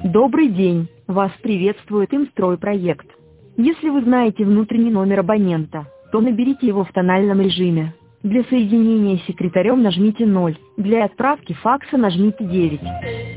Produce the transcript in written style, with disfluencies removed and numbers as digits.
Добрый день, вас приветствует Имстройпроект. Если вы знаете внутренний номер абонента, то наберите его в тональном режиме. Для соединения с секретарем нажмите 0, для отправки факса нажмите 9.